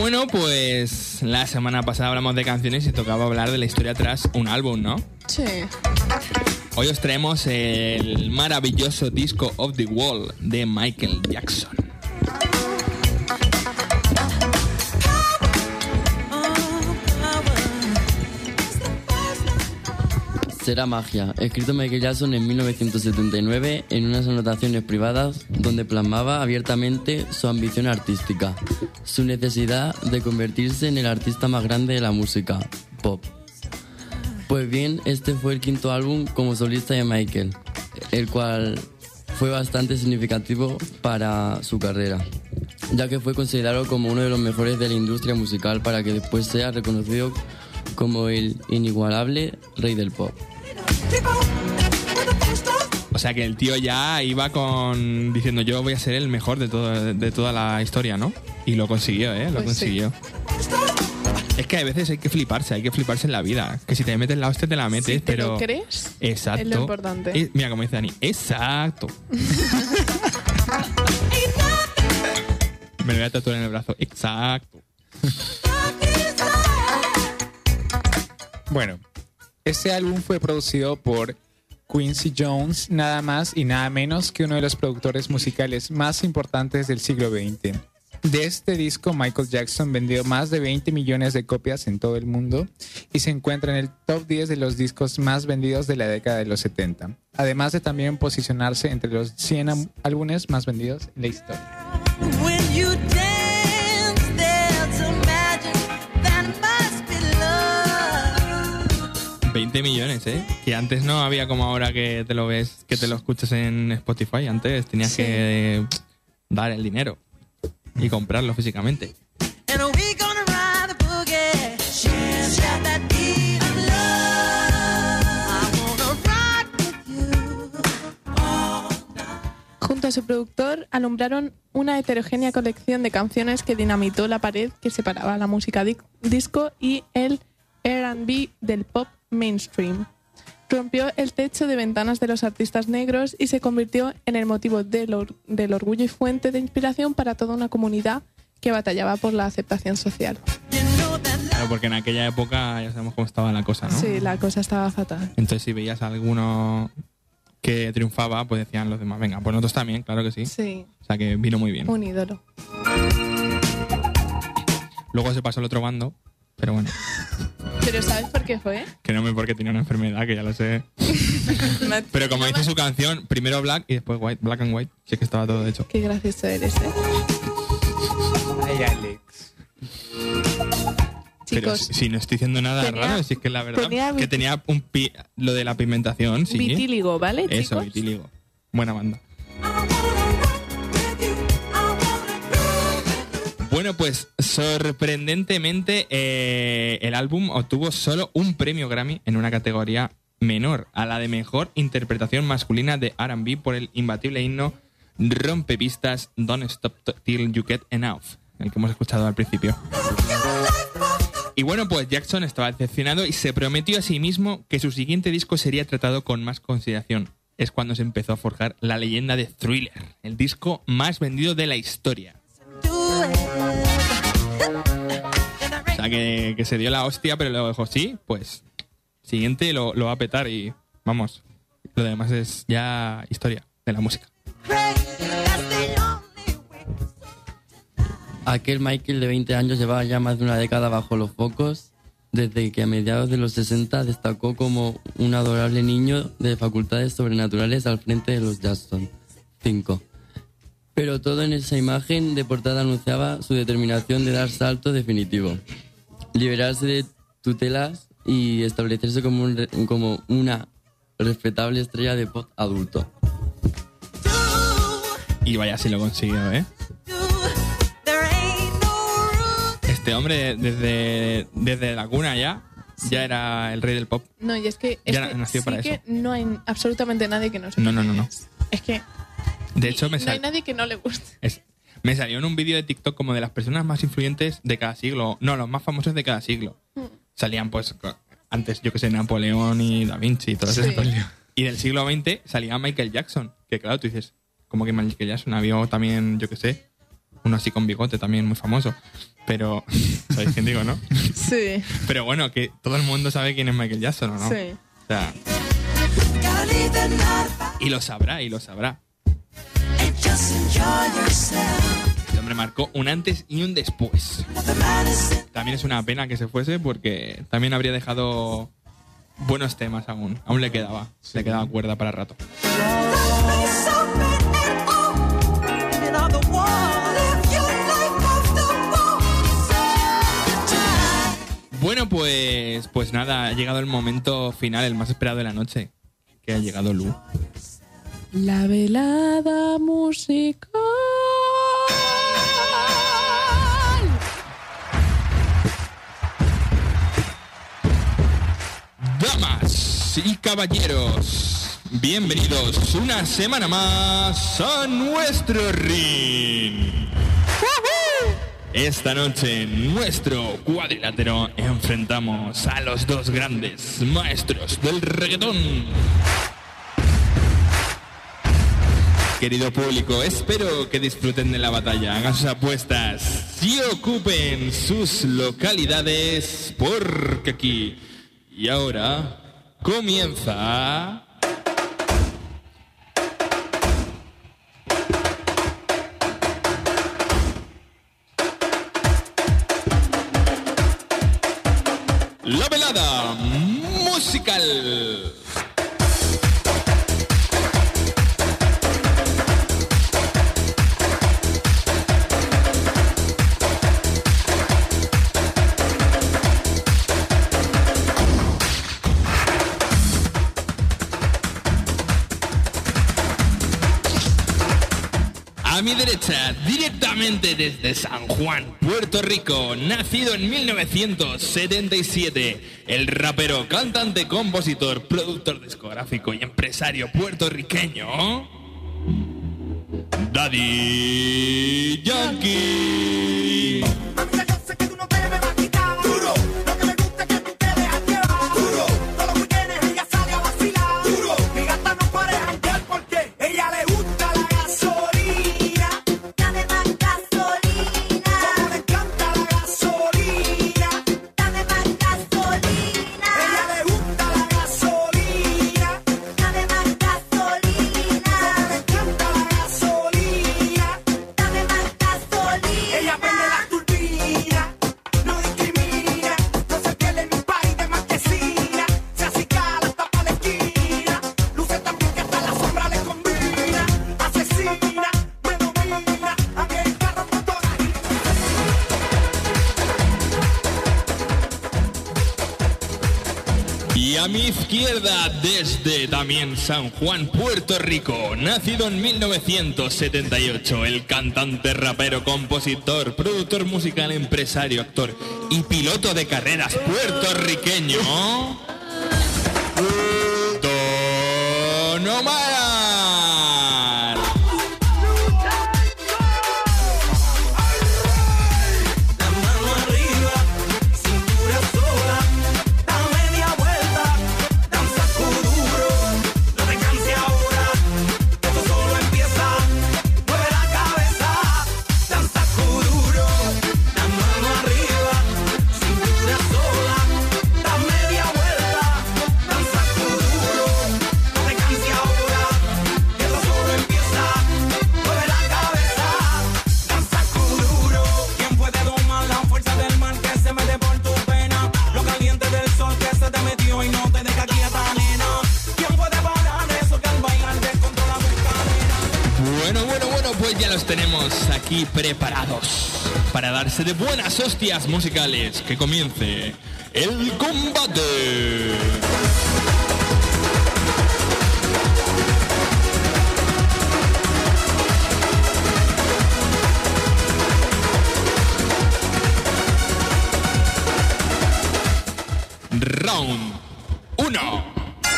Bueno, pues la semana pasada hablamos de canciones y tocaba hablar de la historia tras un álbum, ¿no? Sí. Hoy os traemos el maravilloso disco Of the Wall de Michael Jackson. Será magia, escrito Michael Jackson en mil novecientos setenta y nueve en unas anotaciones privadas donde plasmaba abiertamente su ambición artística, su necesidad de convertirse en el artista más grande de la música pop. Pues bien, este fue el quinto álbum como solista de Michael, el cual fue bastante significativo para su carrera, ya que fue considerado como uno de los mejores de la industria musical para que después sea reconocido como el inigualable rey del pop. O sea que el tío ya iba con diciendo yo voy a ser el mejor de todo, de toda la historia, ¿no? Y lo consiguió, ¿eh? Lo Pues consiguió. sí. Es que a veces hay que fliparse, hay que fliparse en la vida. Que si te metes la hostia te la metes, Si te pero... lo crees, Exacto. es lo importante. Eh, mira, como dice Dani, exacto. Me lo voy a tatuar en el brazo. Exacto. Bueno, este álbum fue producido por Quincy Jones, nada más y nada menos que uno de los productores musicales más importantes del siglo veinte. De este disco, Michael Jackson vendió más de veinte millones de copias en todo el mundo y se encuentra en el top diez de los discos más vendidos de la década de los setenta, además de también posicionarse entre los cien álbumes más vendidos en la historia. When you dance, there's magic that must be love. veinte millones, ¿eh? Que antes no había como ahora que te lo ves, que te lo escuchas en Spotify. Antes tenías Sí. que eh, dar el dinero y comprarlo físicamente. And we gonna ride the boogie. Share that beat of love. I wanna rock with you all night. Junto a su productor, alumbraron una heterogénea colección de canciones que dinamitó la pared que separaba la música di- disco y el R and B del pop mainstream. Rompió el techo de ventanas de los artistas negros y se convirtió en el motivo del, or- del orgullo y fuente de inspiración para toda una comunidad que batallaba por la aceptación social. Claro, porque en aquella época ya sabemos cómo estaba la cosa, ¿no? Sí, la cosa estaba fatal. Entonces si veías a alguno que triunfaba, pues decían los demás, venga, pues nosotros también, claro que sí. Sí, O sea que vino muy bien. un ídolo. Luego se pasó al otro bando, pero bueno, ¿Pero sabes por qué fue? que no me porque tenía una enfermedad, que ya lo sé. Pero como dice su canción, primero Black y después White, Black and White, sí que estaba todo hecho. Qué gracioso eres, ¿eh? Ay, Alex. Pero Chicos, si, si no estoy diciendo nada tenía- raro, si es que la verdad tenía que vit- tenía un pi- lo de la pigmentación, sí. vitíligo, ¿vale, Eso, chicos? vitíligo. Buena banda. Bueno, pues sorprendentemente eh, el álbum obtuvo solo un premio Grammy en una categoría menor, a la de mejor interpretación masculina de R and B por el imbatible himno rompepistas Don't Stop Till You Get Enough, el que hemos escuchado al principio. Y bueno, pues Jackson estaba decepcionado y se prometió a sí mismo que su siguiente disco sería tratado con más consideración. Es cuando se empezó a forjar la leyenda de Thriller, el disco más vendido de la historia. O sea, que, que se dio la hostia, pero luego dijo, sí, pues siguiente lo, lo va a petar y vamos, lo demás es ya historia de la música. Aquel Michael de veinte años llevaba ya más de una década bajo los focos, desde que a mediados de los sesenta destacó como un adorable niño de facultades sobrenaturales al frente de los Jackson cinco. Pero todo en esa imagen de portada anunciaba su determinación de dar salto definitivo, liberarse de tutelas y establecerse como, un re- como una respetable estrella de pop adulto. Y vaya si lo consiguió, ¿eh? Este hombre desde, desde la cuna ya, ya era el rey del pop. No, y es que, es Ya que nació sí para que eso. no hay absolutamente nadie que no se No, no, no, no. Es que De hecho, me, no sal- hay nadie que no le guste. es- me salió en un vídeo de TikTok como de las personas más influyentes de cada siglo. No, los más famosos de cada siglo. Salían, pues, co- antes, yo que sé, Napoleón y Da Vinci y todo Sí. eso. Y del siglo veinte salía Michael Jackson. Que claro, tú dices, como que Michael Jackson había también, yo que sé, uno así con bigote también muy famoso. pero... ¿Sabéis quién digo, no? Sí. Pero bueno, que todo el mundo sabe quién es Michael Jackson, ¿o no? Sí. O sea... Y lo sabrá, y lo sabrá. Este hombre marcó un antes y un después. También es una pena que se fuese porque también habría dejado buenos temas aún. Aún le quedaba. Sí. Le quedaba cuerda para rato. Bueno, pues, pues nada, ha llegado el momento final, el más esperado de la noche. Que ha llegado Lu. La velada musical. Damas y caballeros, bienvenidos una semana más a nuestro ring. Esta noche en nuestro cuadrilátero enfrentamos a los dos grandes maestros del reggaetón. Querido público, espero que disfruten de la batalla, hagan sus apuestas y ocupen sus localidades, porque aquí y ahora comienza... La velada musical. A mi derecha, directamente desde San Juan, Puerto Rico, nacido en mil novecientos setenta y siete, el rapero, cantante, compositor, productor discográfico y empresario puertorriqueño, Daddy Yankee. A mi izquierda, desde también San Juan, Puerto Rico, nacido en mil novecientos setenta y ocho, el cantante, rapero, compositor, productor musical, empresario, actor y piloto de carreras puertorriqueño, Don Omar. Tenemos aquí preparados para darse de buenas hostias musicales. Que comience el combate. Round uno.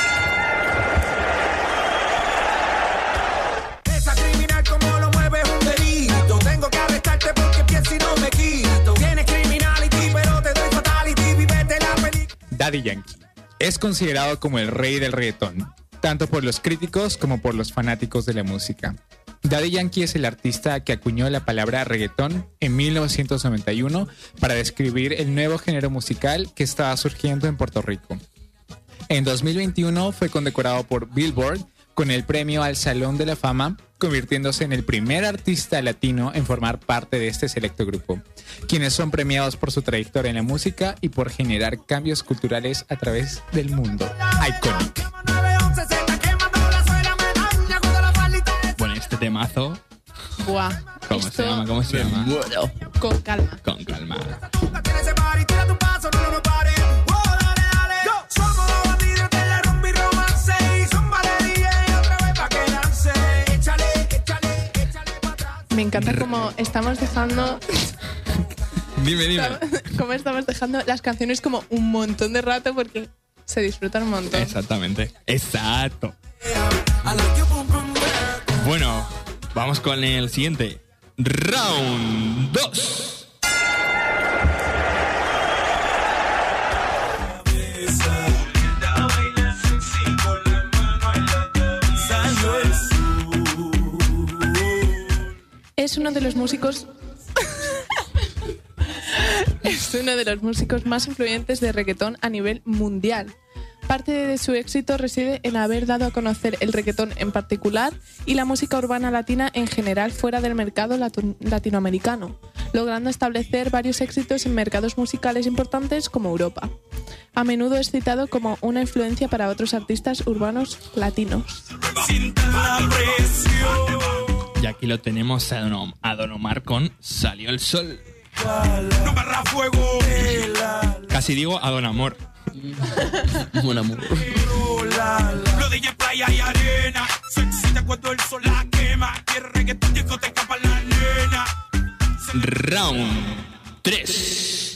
Daddy Yankee es considerado como el rey del reggaetón, tanto por los críticos como por los fanáticos de la música. Daddy Yankee es el artista que acuñó la palabra reggaetón en mil novecientos noventa y uno para describir el nuevo género musical que estaba surgiendo en Puerto Rico. En dos mil veintiuno fue condecorado por Billboard con el premio al Salón de la Fama, convirtiéndose en el primer artista latino en formar parte de este selecto grupo, quienes son premiados por su trayectoria en la música y por generar cambios culturales a través del mundo. Iconic. Bueno, este temazo, Buah. ¿cómo Esto se llama? ¿Cómo se llama? con calma. Con calma. Me encanta cómo estamos dejando... Dime, dime. cómo estamos dejando las canciones como un montón de rato porque se disfrutan un montón. Exactamente. Exacto. Bueno, vamos con el siguiente. Round dos. Es uno de los músicos... es uno de los músicos más influyentes de reggaetón a nivel mundial. Parte de su éxito reside en haber dado a conocer el reggaetón en particular y la música urbana latina en general fuera del mercado latu- latinoamericano, logrando establecer varios éxitos en mercados musicales importantes como Europa. A menudo es citado como una influencia para otros artistas urbanos latinos. Y aquí lo tenemos a Don, a Don Omar con Salió el Sol. Casi digo a Don Amor. Buen amor. Lo de ella playa y arena. Se excita cuando el sol la quema. Que reggaetón discoteca para la nena. Round tres.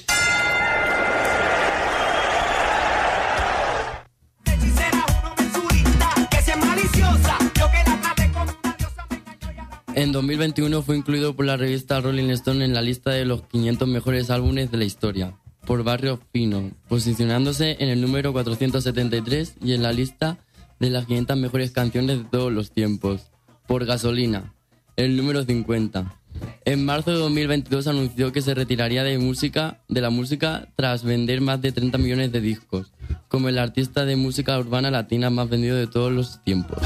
En dos mil veintiuno fue incluido por la revista Rolling Stone en la lista de los quinientos mejores álbumes de la historia, por Barrio Fino, posicionándose en el número cuatrocientos setenta y tres y en la lista de las quinientas mejores canciones de todos los tiempos, por Gasolina, el número cincuenta. En marzo de dos mil veintidós anunció que se retiraría de música de la música tras vender más de treinta millones de discos, como el artista de música urbana latina más vendido de todos los tiempos.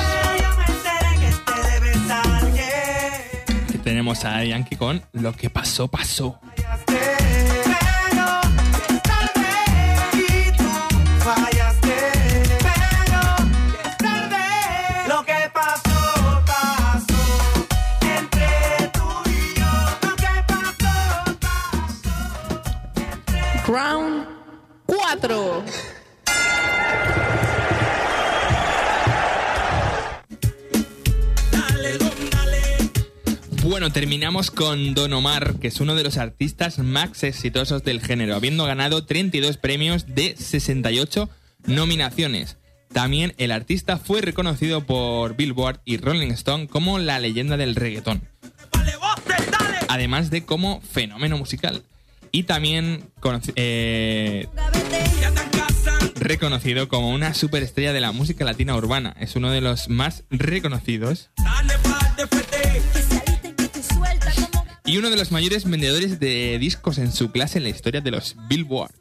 Aquí tenemos a Yankee con Lo que pasó, pasó. Round cuatro. Bueno, terminamos con Don Omar, que es uno de los artistas más exitosos del género, habiendo ganado treinta y dos premios de sesenta y ocho nominaciones. También el artista fue reconocido por Billboard y Rolling Stone como la leyenda del reggaetón, además de como fenómeno musical. Y también conoci- eh, reconocido como una superestrella de la música latina urbana. Es uno de los más reconocidos y uno de los mayores vendedores de discos en su clase en la historia de los Billboard.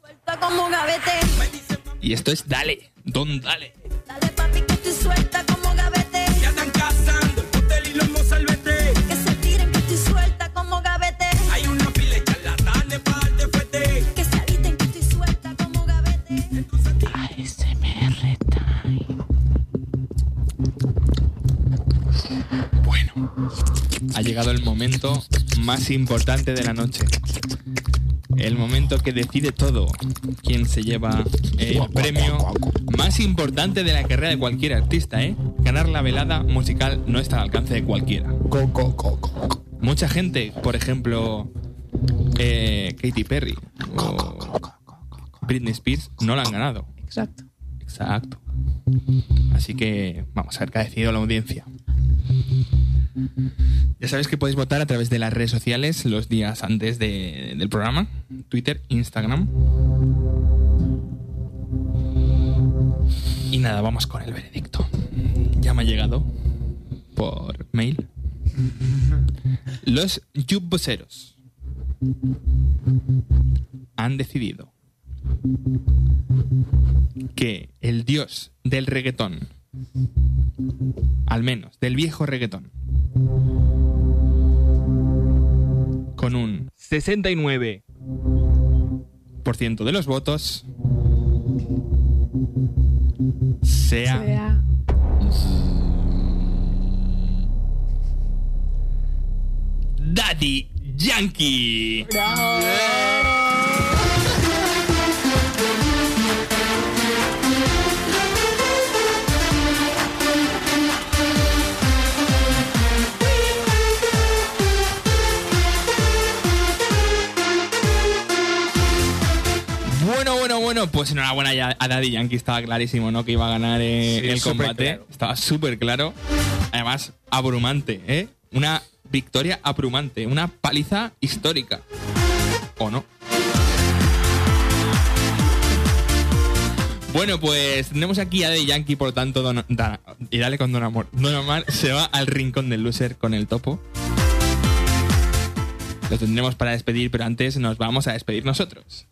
Y esto es Dale, Don Dale. Dale papi que estoy suelta como gavete. Ya están cazando el hotel y los mozalbete. Que se tiren que estoy suelta como gavete. Hay una pila de charlatanes para el defete. Que se aliten que estoy suelta como gavete. A S M R Time. Bueno, ha llegado el momento más importante de la noche. El momento que decide todo. Quién se lleva el premio más importante de la carrera de cualquier artista, ¿eh? Ganar la velada musical no está al alcance de cualquiera. Mucha gente, por ejemplo, eh, Katy Perry o Britney Spears, no la han ganado. Exacto. Exacto. Así que vamos a ver qué ha decidido la audiencia. Ya sabéis que podéis votar a través de las redes sociales los días antes de, del programa. Twitter, Instagram. Y nada, vamos con el veredicto. Ya me ha llegado por mail Los jukeboxeros han decidido que el dios del reggaetón, al menos del viejo reggaetón, con un sesenta y nueve por ciento de los votos, sea, Sea. Daddy Yankee. Bueno, bueno, bueno, pues enhorabuena ya a Daddy Yankee, estaba clarísimo, ¿no? Que iba a ganar eh, Sí, el súper combate. claro. Estaba súper claro. Además, abrumante, ¿eh? Una victoria abrumante, una paliza histórica. ¿O no? Bueno, pues tenemos aquí a Daddy Yankee, por lo tanto, Don, da, y dale con Don Amor. Don Omar se va al rincón del loser con el topo. Lo tendremos para despedir, pero antes nos vamos a despedir nosotros.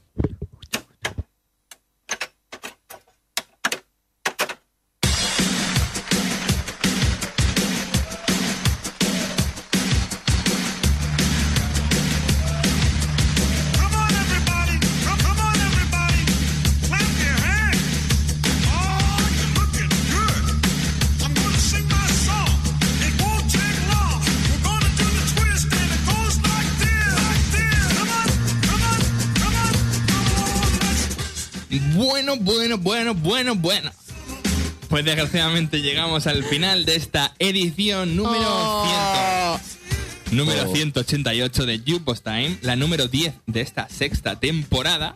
Come on, everybody. Come, come on, everybody. Clap your hands. Oh, you're looking good. I'm going to sing my song. It won't take long. We're going to do the twist, and it goes like this. Like this. Come on, come on, come on, come on. Let's Bueno, bueno, bueno, bueno, bueno. Pues desgraciadamente llegamos al final de esta edición número Oh. cien, número Oh. ciento ochenta y ocho de Jukebox Time, la número diez de esta sexta temporada.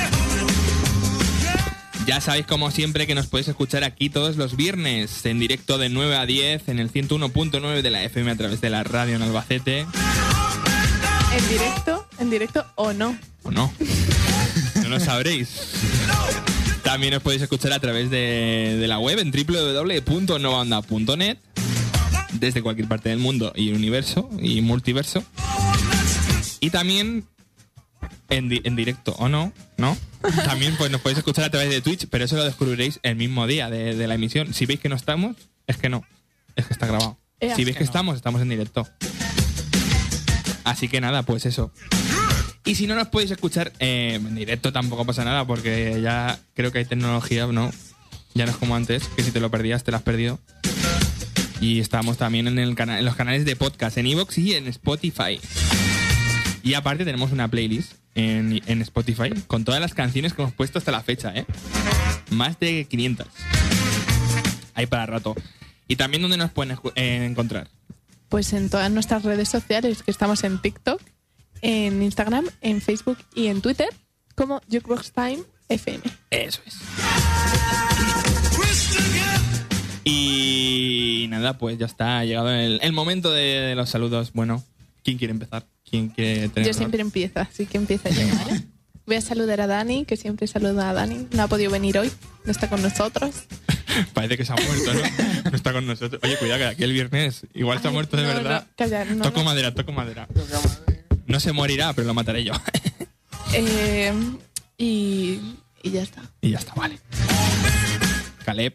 Ya sabéis, como siempre, que nos podéis escuchar aquí todos los viernes en directo de nueve a diez en el ciento uno punto nueve de la F M a través de la radio en Albacete. ¿En directo? ¿En directo o no? ¿O no? No lo sabréis. También os podéis escuchar a través de, de la web en doble u doble u doble u punto nova onda punto net desde cualquier parte del mundo y universo y multiverso. Y también en, di- en directo o no, ¿no? También pues nos podéis escuchar a través de Twitch, pero eso lo descubriréis el mismo día de, de la emisión. Si veis que no estamos, es que no. Es que está grabado. Ea. Si veis que estamos, estamos en directo. Así que nada, pues eso. Y si no nos podéis escuchar eh, en directo, tampoco pasa nada, porque ya creo que hay tecnología, ¿no? Ya no es como antes, que si te lo perdías, te lo has perdido. Y estamos también en, el cana- en los canales de podcast, en iVoox y en Spotify. Y aparte tenemos una playlist en, en Spotify con todas las canciones que hemos puesto hasta la fecha, ¿eh? Más de quinientas. Hay para rato. Y también, ¿dónde nos pueden escu- eh, encontrar? Pues en todas nuestras redes sociales, que estamos en TikTok, en Instagram, en Facebook y en Twitter, como Jukebox Time F M. Eso es. Y nada, pues ya está, ha llegado el, el momento de, de los saludos. Bueno, ¿quién quiere empezar? ¿Quién quiere tener Yo siempre empiezo, así que empieza yo, ¿vale? Voy a saludar a Dani, que siempre saluda a Dani. No ha podido venir hoy, no está con nosotros. Parece que se ha muerto, ¿no? No está con nosotros. Oye, cuidado, que aquí el viernes igual se ha Ay, muerto de no, verdad. no, calla, no, toco no. madera, toco madera. No se morirá, pero lo mataré yo. Eh, y, y ya está. Y ya está, vale. Caleb.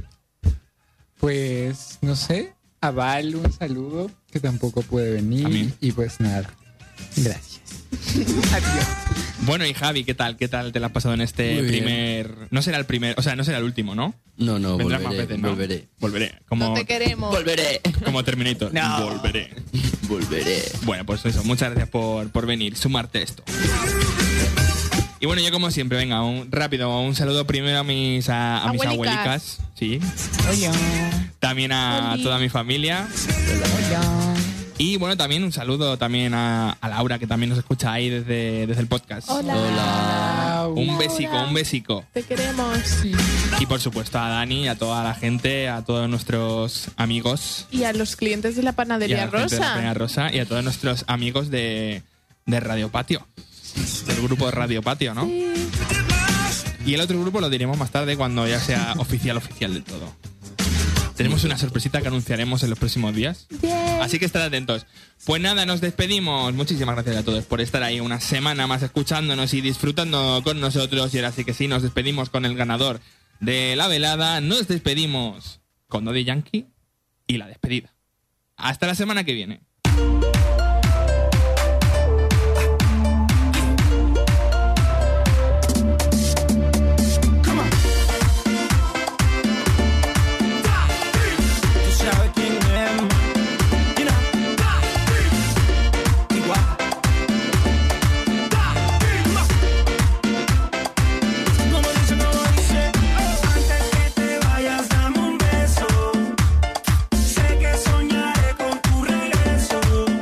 Pues, no sé, a Val un saludo, que tampoco puede venir. Amén. Y pues nada, gracias. Adiós. Bueno, y Javi, ¿qué tal? ¿Qué tal te la has pasado en este Muy bien. primer... No será el primer... O sea, no será el último, ¿no? No, no, Vendrás volveré, más veces, ¿no? volveré. Volveré. Como, No te queremos. Volveré. como Terminator. No. Volveré. Volveré. Bueno, pues eso, muchas gracias por, por venir, sumarte a esto. Y bueno, yo como siempre, venga, un rápido, un saludo primero a mis, a, a mis Abuelicas. abuelicas, sí. Hola. También a Oli. toda mi familia. Hola. Y bueno, también un saludo también a, a Laura, que también nos escucha ahí desde, desde el podcast. Hola. Hola. Un Laura. besico, un besico. Te queremos. Y por supuesto a Dani, a toda la gente, a todos nuestros amigos. Y a los clientes de la Y a panadería la gente de la Rosa. Peña Rosa y a todos nuestros amigos de, de Radio Patio. Del grupo de Radio Patio, ¿no? Sí. Y el otro grupo lo diremos más tarde cuando ya sea oficial, oficial del todo. Tenemos una sorpresita que anunciaremos en los próximos días. Yeah. Así que estad atentos. Pues nada, nos despedimos. Muchísimas gracias a todos por estar ahí una semana más escuchándonos y disfrutando con nosotros. Y ahora sí que sí, nos despedimos con el ganador de la velada. Nos despedimos con Daddy Yankee y la despedida. Hasta la semana que viene. Sé que soñaré con tu regreso.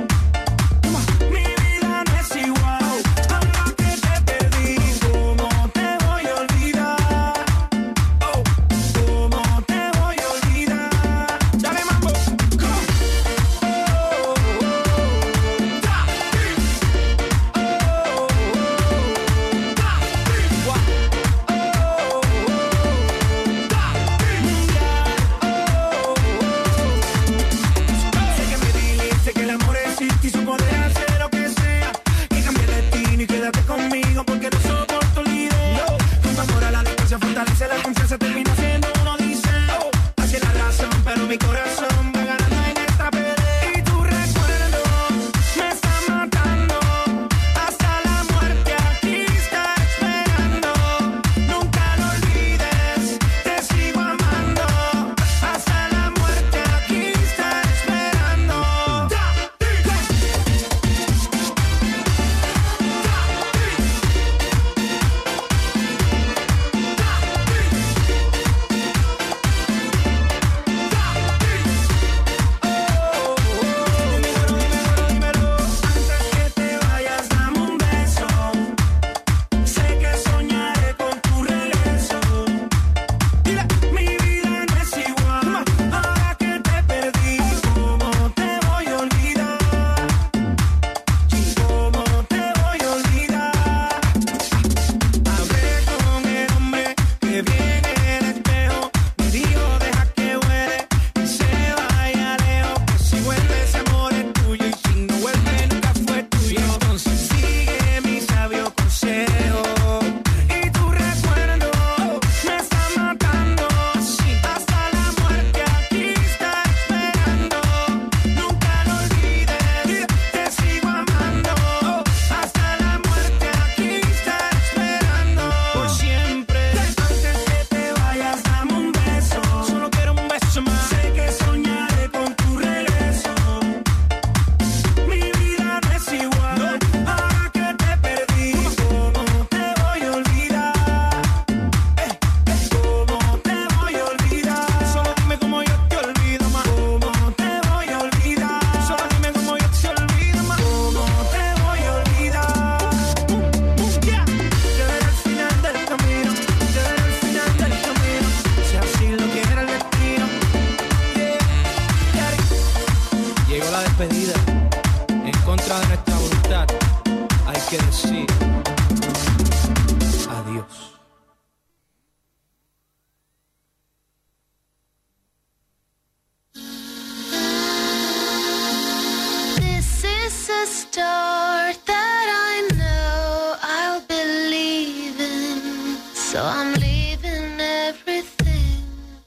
So I'm leaving everything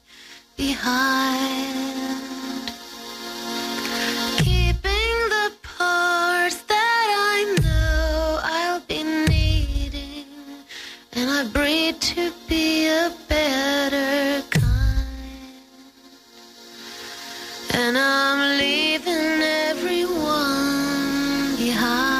behind, keeping the parts that I know I'll be needing, and I breed to be a better kind, and I'm leaving everyone behind.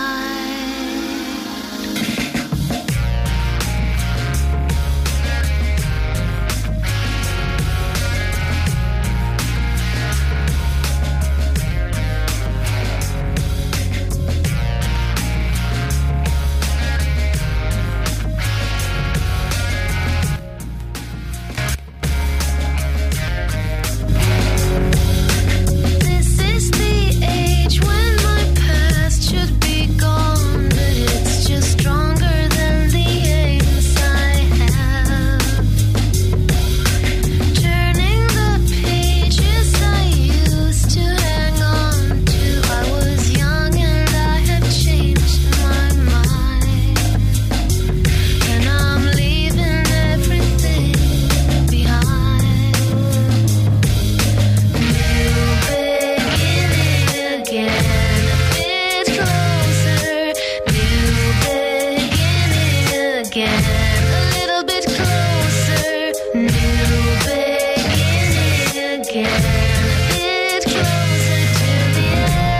again. A little bit closer, new beginning again. A bit closer to the end.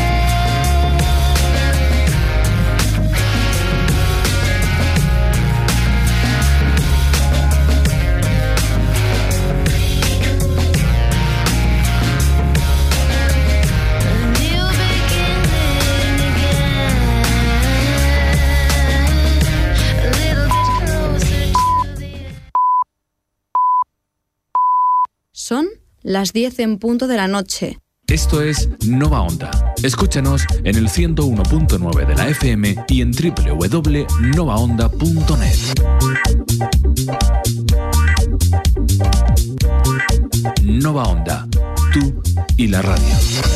A new beginning again. A little bit closer to the end. Son las diez en punto de la noche. Esto es Nova Onda. Escúchanos en el ciento uno punto nueve de la F M y en doble u doble u doble u punto nova onda punto net. Nova Onda. Tú y la radio.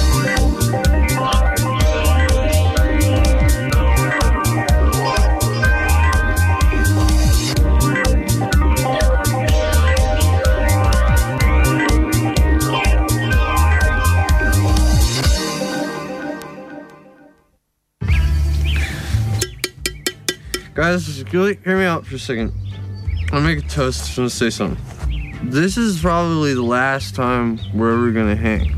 Guys, go- hear me out for a second. I'll make a toast. Just want to say something. This is probably the last time we're ever gonna hang.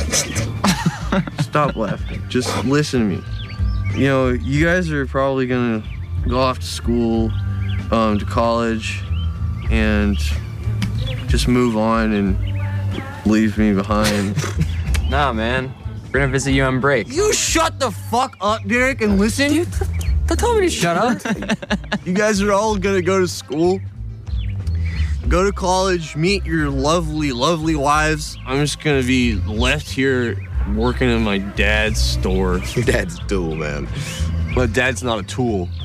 Stop laughing. Just listen to me. You know, you guys are probably gonna go off to school, um, to college, and just move on and leave me behind. Nah, man. We're gonna visit you on break. You shut the fuck up, Derek, and listen. Dude, don't tell me to shut up. You guys are all gonna go to school, go to college, meet your lovely, lovely wives. I'm just gonna be left here working in my dad's store. Your dad's a tool, man. My dad's not a tool.